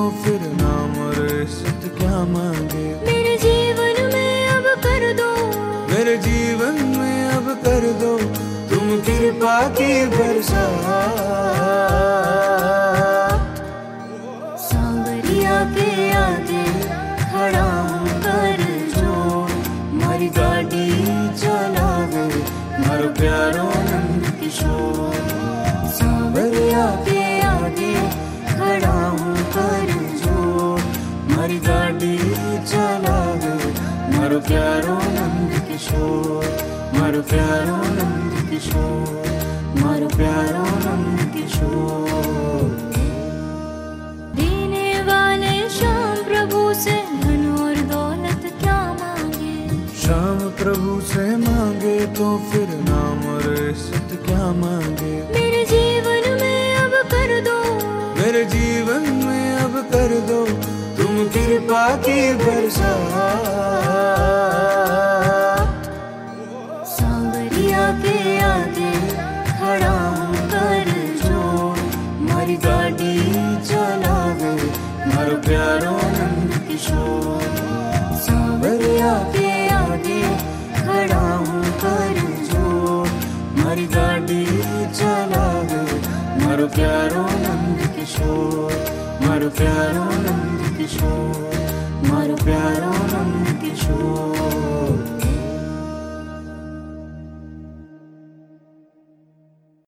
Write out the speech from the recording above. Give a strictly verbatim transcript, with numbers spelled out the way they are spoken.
फिर नाम और इज्जत क्या मांगे। मेरे जीवन में अब कर दो, मेरे जीवन में अब कर दो तुम कृपा की बरसात। सांवरिया के आगे खड़ा हूँ कर जोड़, मारी गाड़ी चलावे मारो प्यारो नंद किशोर। सांवरिया के आगे खड़ा हूँ कर जोड़, मारी गाड़ी चलावे मारो प्यारो नंद किशोर, मारो प्यारो नंद किशोर, मारो प्यारो नंद किशोर। देने वाले श्याम प्रभु से धन और दौलत क्या मांगे। श्याम प्रभु से मांगे तो फिर नाम और इज्जत क्या मांगे। मेरे जीवन में अब कर दो, मेरे जीवन में अब कर दो तुम कृपा की बरसात। सांवरिया के आगे खड़ा हूँ कर जोड़, मारी गाड़ी चलावे मारो प्यारो नंद किशोर। सांवरिया के आगे खड़ा हूँ कर जोड़, मारी गाड़ी चलावे मारो प्यारो नंद किशोर, मारो प्यारो नंद किशोर, मारो प्यारो नंद किशोर।